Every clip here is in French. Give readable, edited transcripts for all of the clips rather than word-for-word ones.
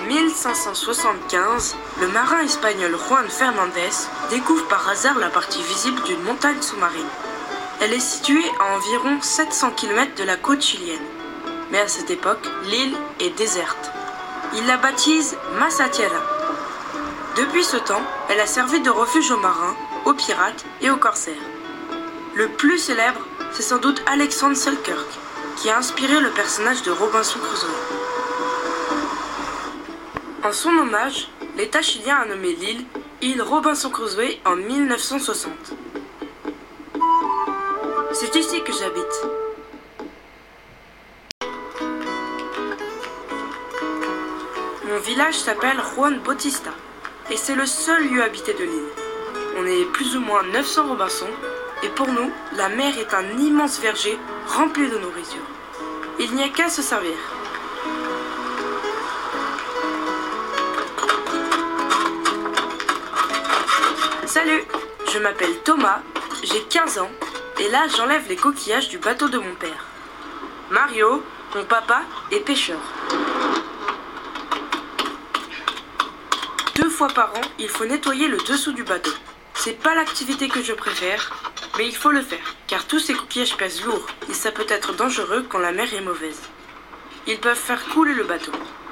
1575, le marin espagnol Juan Fernandez découvre par hasard la partie visible d'une montagne sous-marine. Elle est située à environ 700 km de la côte chilienne. Mais à cette époque, l'île est déserte. Il la baptise Masa Tierra. Depuis ce temps, elle a servi de refuge aux marins, aux pirates et aux corsaires. Le plus célèbre, c'est sans doute Alexander Selkirk, qui a inspiré le personnage de Robinson Crusoe. En son hommage, l'État chilien a nommé l'île île Robinson Crusoe en 1960. C'est ici que j'habite. Mon village s'appelle Juan Bautista et c'est le seul lieu habité de l'île. On est plus ou moins 900 Robinsons et pour nous, la mer est un immense verger rempli de nourriture. Il n'y a qu'à se servir. Salut, je m'appelle Thomas, j'ai 15 ans et là j'enlève les coquillages du bateau de mon père. Mario, mon papa, est pêcheur. 2 fois par an, il faut nettoyer le dessous du bateau. C'est pas l'activité que je préfère, mais il faut le faire, car tous ces coquillages pèsent lourd et ça peut être dangereux quand la mer est mauvaise. Ils peuvent faire couler le bateau.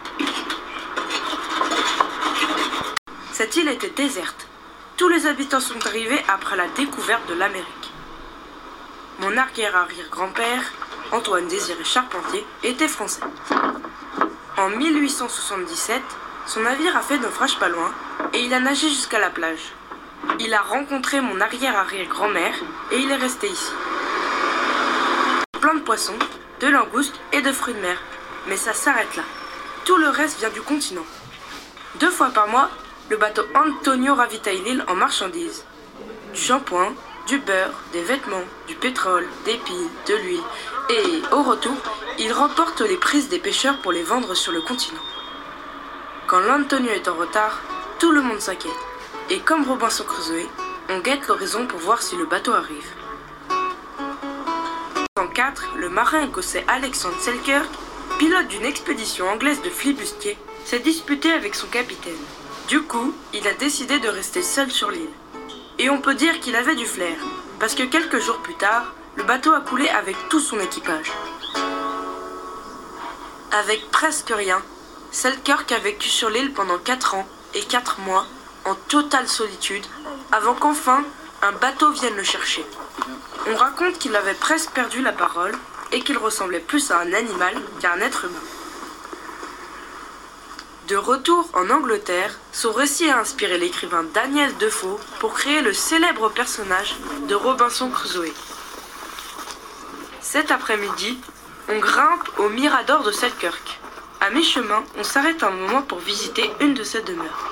Cette île était déserte. Tous les habitants sont arrivés après la découverte de l'Amérique. Mon arrière-arrière-grand-père, Antoine Désiré Charpentier, était français. En 1877, son navire a fait naufrage pas loin et il a nagé jusqu'à la plage. Il a rencontré mon arrière-arrière-grand-mère et il est resté ici. Plein de poissons, de langoustes et de fruits de mer. Mais ça s'arrête là. Tout le reste vient du continent. 2 fois par mois, le bateau Antonio ravitaille l'île en marchandises. Du shampoing, du beurre, des vêtements, du pétrole, des piles, de l'huile. Et au retour, il remporte les prises des pêcheurs pour les vendre sur le continent. Quand l'Antonio est en retard, tout le monde s'inquiète. Et comme Robinson Crusoe, on guette l'horizon pour voir si le bateau arrive. En 1904, le marin écossais Alexander Selkirk, pilote d'une expédition anglaise de flibustiers, s'est disputé avec son capitaine. Du coup, il a décidé de rester seul sur l'île. Et on peut dire qu'il avait du flair, parce que quelques jours plus tard, le bateau a coulé avec tout son équipage. Avec presque rien, Selkirk a vécu sur l'île pendant 4 ans et 4 mois, en totale solitude, avant qu'enfin, un bateau vienne le chercher. On raconte qu'il avait presque perdu la parole et qu'il ressemblait plus à un animal qu'à un être humain. De retour en Angleterre, son récit a inspiré l'écrivain Daniel Defoe pour créer le célèbre personnage de Robinson Crusoe. Cet après-midi, on grimpe au Mirador de Selkirk. À mi-chemin, on s'arrête un moment pour visiter une de ses demeures.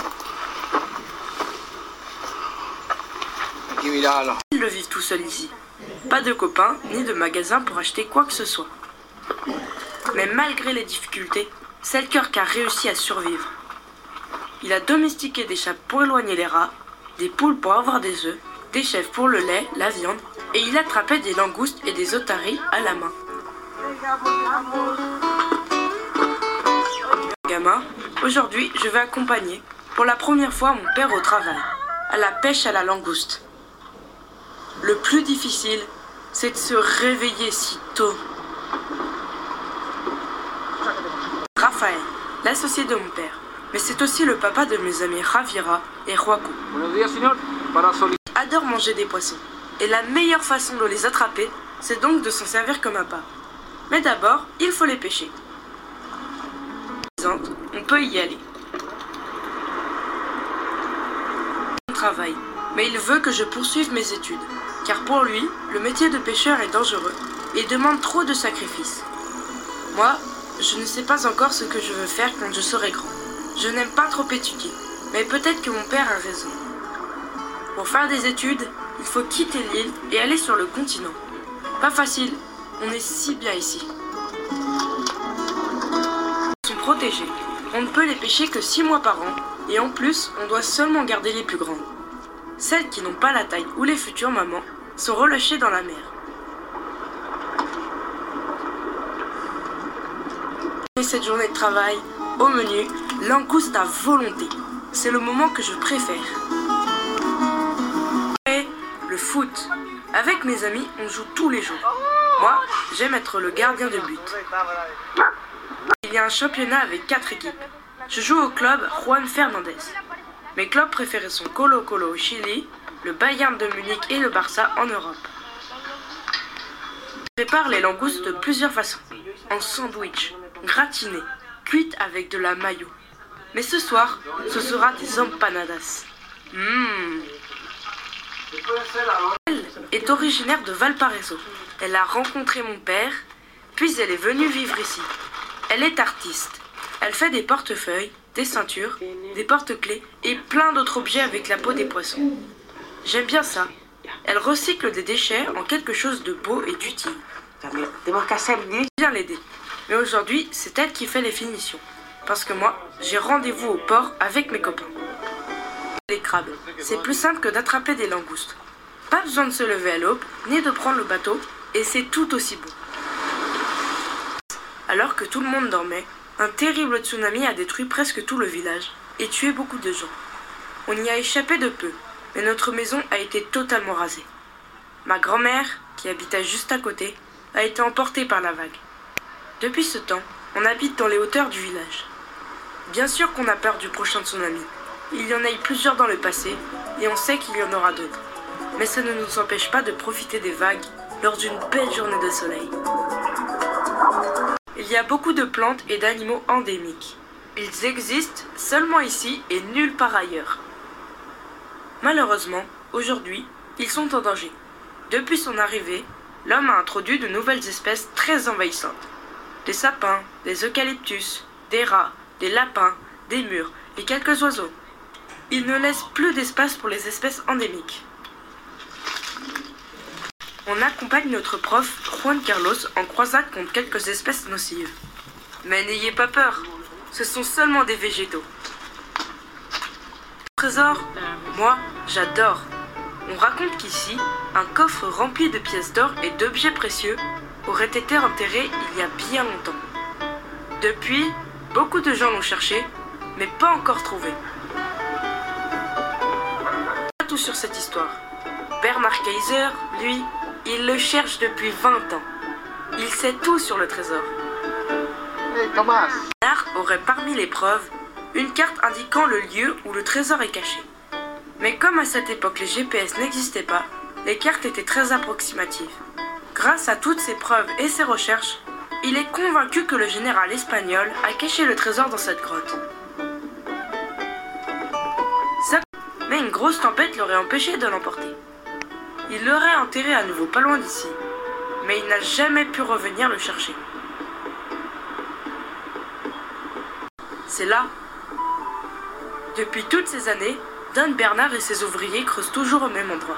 Ils le vivent tout seul ici. Pas de copains ni de magasins pour acheter quoi que ce soit. Mais malgré les difficultés, Selkirk a réussi à survivre. Il a domestiqué des chats pour éloigner les rats, des poules pour avoir des œufs, des chèvres pour le lait, la viande, et il attrapait des langoustes et des otaries à la main. Gamin, aujourd'hui je vais accompagner pour la première fois mon père au travail, à la pêche à la langouste. Le plus difficile, c'est de se réveiller si tôt. Raphaël, l'associé de mon père, mais c'est aussi le papa de mes amis Ravira et Joaco. Adore manger des poissons, et la meilleure façon de les attraper, c'est donc de s'en servir comme appât. Mais d'abord, il faut les pêcher. On peut y aller. On travaille, mais il veut que je poursuive mes études, car pour lui, le métier de pêcheur est dangereux et demande trop de sacrifices. Moi, je ne sais pas encore ce que je veux faire quand je serai grand. Je n'aime pas trop étudier, mais peut-être que mon père a raison. Pour faire des études, il faut quitter l'île et aller sur le continent. Pas facile, on est si bien ici. Ils sont protégés. On ne peut les pêcher que 6 mois par an, et en plus, on doit seulement garder les plus grandes. Celles qui n'ont pas la taille ou les futures mamans sont relâchées dans la mer. Et cette journée de travail, au menu, Langouste à volonté. C'est le moment que je préfère. Et le foot. Avec mes amis, on joue tous les jours. Moi, j'aime être le gardien de but. Il y a un championnat avec 4 équipes. Je joue au club Juan Fernandez. Mes clubs préférés sont Colo-Colo au Chili, le Bayern de Munich et le Barça en Europe. Je prépare les langoustes de plusieurs façons. En sandwich, gratiné, cuite avec de la mayo. Mais ce soir, ce sera des empanadas. Elle est originaire de Valparaiso. Elle a rencontré mon père, puis elle est venue vivre ici. Elle est artiste. Elle fait des portefeuilles, des ceintures, des porte-clés et plein d'autres objets avec la peau des poissons. J'aime bien ça. Elle recycle des déchets en quelque chose de beau et d'utile. Je viens l'aider. Mais aujourd'hui, c'est elle qui fait les finitions. Parce que moi, j'ai rendez-vous au port avec mes copains. Les crabes, c'est plus simple que d'attraper des langoustes. Pas besoin de se lever à l'aube, ni de prendre le bateau, et c'est tout aussi bon. Alors que tout le monde dormait, un terrible tsunami a détruit presque tout le village et tué beaucoup de gens. On y a échappé de peu, mais notre maison a été totalement rasée. Ma grand-mère, qui habitait juste à côté, a été emportée par la vague. Depuis ce temps, on habite dans les hauteurs du village. Bien sûr qu'on a peur du prochain tsunami. Il y en a eu plusieurs dans le passé et on sait qu'il y en aura d'autres. Mais ça ne nous empêche pas de profiter des vagues lors d'une belle journée de soleil. Il y a beaucoup de plantes et d'animaux endémiques. Ils existent seulement ici et nulle part ailleurs. Malheureusement, aujourd'hui, ils sont en danger. Depuis son arrivée, l'homme a introduit de nouvelles espèces très envahissantes. Des sapins, des eucalyptus, des rats, des lapins, des mûres et quelques oiseaux. Il ne laisse plus d'espace pour les espèces endémiques. On accompagne notre prof Juan Carlos en croisade contre quelques espèces nocives. Mais n'ayez pas peur, ce sont seulement des végétaux. Trésor, moi, j'adore. On raconte qu'ici, un coffre rempli de pièces d'or et d'objets précieux aurait été enterré il y a bien longtemps. Depuis, beaucoup de gens l'ont cherché, mais pas encore trouvé. Pas tout sur cette histoire. Bernard Kaiser, lui, il le cherche depuis 20 ans. Il sait tout sur le trésor. Bernard aurait parmi les preuves une carte indiquant le lieu où le trésor est caché. Mais comme à cette époque les GPS n'existaient pas, les cartes étaient très approximatives. Grâce à toutes ces preuves et ses recherches, il est convaincu que le général espagnol a caché le trésor dans cette grotte. Mais une grosse tempête l'aurait empêché de l'emporter. Il l'aurait enterré à nouveau pas loin d'ici, mais il n'a jamais pu revenir le chercher. C'est là. Depuis toutes ces années, Don Bernard et ses ouvriers creusent toujours au même endroit.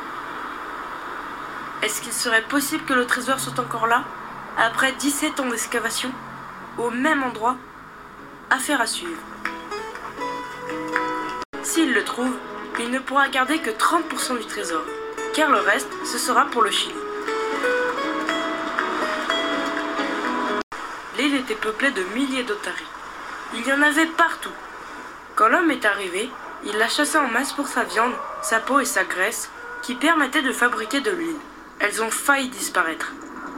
Est-ce qu'il serait possible que le trésor soit encore là, après 17 ans d'excavation, au même endroit? Affaire à suivre. S'il le trouve, il ne pourra garder que 30% du trésor, car le reste, ce sera pour le Chili. L'île était peuplée de milliers d'otaries. Il y en avait partout. Quand l'homme est arrivé, il l'a chassé en masse pour sa viande, sa peau et sa graisse, qui permettaient de fabriquer de l'huile. Elles ont failli disparaître.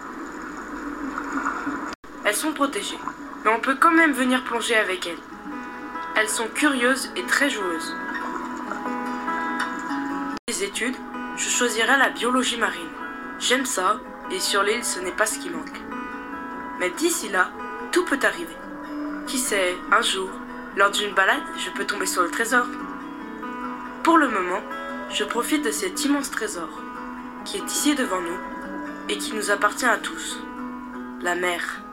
Elles sont protégées, mais on peut quand même venir plonger avec elles. Elles sont curieuses et très joueuses. Les études, je choisirais la biologie marine. J'aime ça, et sur l'île, ce n'est pas ce qui manque. Mais d'ici là, tout peut arriver. Qui sait, un jour, lors d'une balade, je peux tomber sur le trésor. Pour le moment, je profite de cet immense trésor, qui est ici devant nous, et qui nous appartient à tous. La mer.